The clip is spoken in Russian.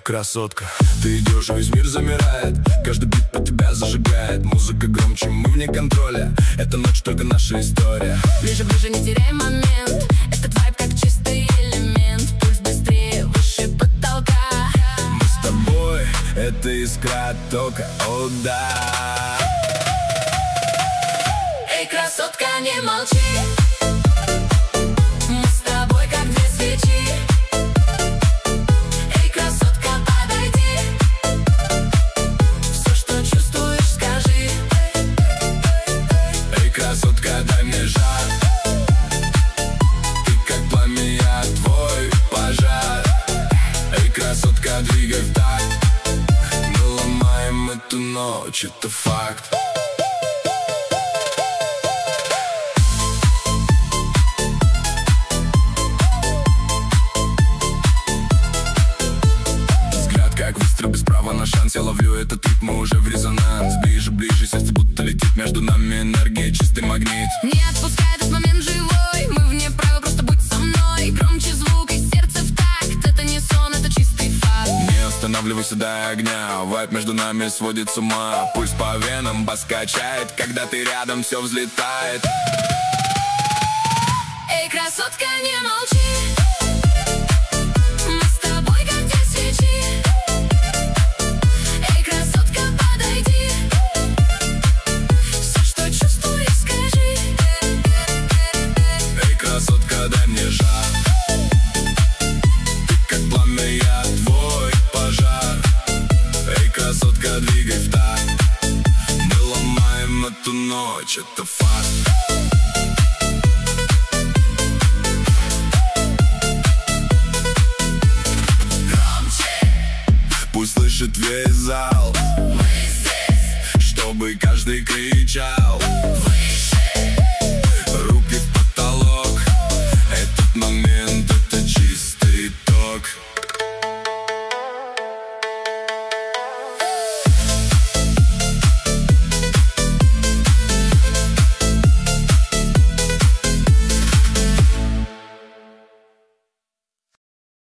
красотка. Ты идешь, весь мир замирает, каждый бит под тебя зажигает. Музыка громче, мы вне контроля, эта ночь только наша история. Ближе, ближе, не теряй момент, этот вайб как чистый элемент. Пульс быстрее, выше потолка. Мы с тобой, это искра тока, о да. Эй, красотка, не молчи, мы с тобой как две свечи. Эй, красотка, подойди, все, что чувствуешь, скажи. Эй, красотка, дай мне жар, ты как пламя, я твой пожар. Эй, красотка, двигай в такт, мы ломаем эту ночь, это факт. Как выстрел без права на шанс, я ловлю этот ритм, мы уже в резонанс. Ближе, ближе, сердце будто летит, между нами энергия, чистый магнит. Не отпускай этот момент живой, мы вне правил, просто будь со мной. Громче звук и сердце в такт, это не сон, это чистый факт. Не останавливайся, дай огня, вайб между нами сводит с ума. Пульс по венам, бас качает, когда ты рядом, все взлетает. Эй, красотка, не молчи, мы с тобой как две свечи. Эй, красотка, подойди, все, что чувствуешь, скажи. Эй, красотка, дай мне жар, ты как пламя, я твой пожар. Эй, красотка, двигай в такт, мы ломаем эту ночь, это факт. Пусть слышит весь зал, Мы здесь, чтобы каждый кричал. вы